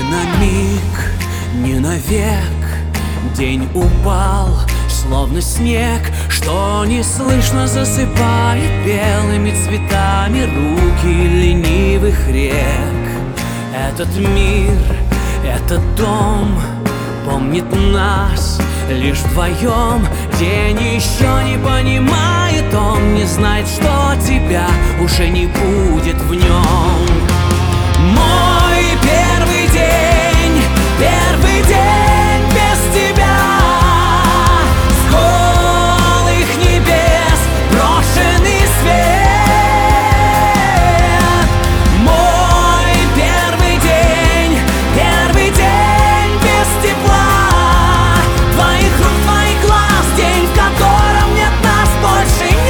на миг, не навек, день упал, словно снег, что неслышно засыпает белыми цветами руки ленивых рек. Этот мир, этот дом помнит нас лишь вдвоем. День еще не понимает, он не знает, что тебя уже не будет в нем. Мой первый день без тебя, с голых небес брошенный свет. Мой первый день без тепла, твоих рук, твоих глаз, день, в котором нет нас больше нет.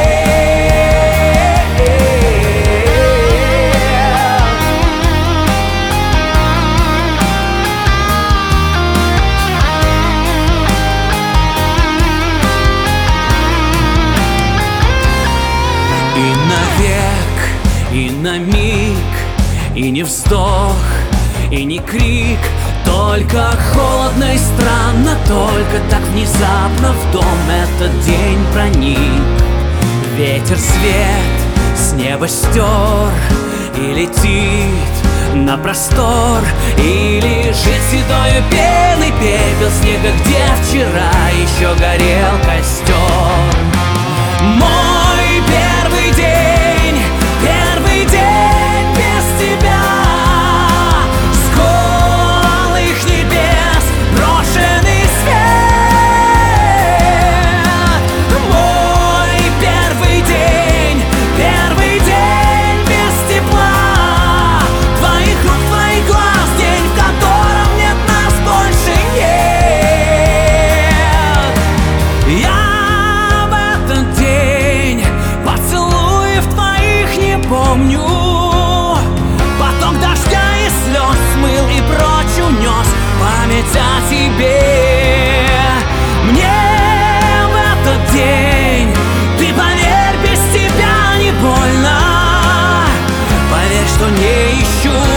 И навек, и на миг, и не вздох, и не крик, только холодно и странно, только так внезапно в дом этот день проник. Ветер свет с неба стер и летит на простор, и лежит седою пеной пепел снега, где вчера еще горел костер. Мой первый день без тебя, с голых небес брошенный свет. Мой первый день без тепла, твоих рук, твоих глаз, день, в котором нет нас больше нет. Я в этот день поцелуев твоих не помню. Поток дождя и слез смыл и прочь унес память о тебе. Мне в этот день, ты поверь, без тебя не больно. Поверь, что не ищу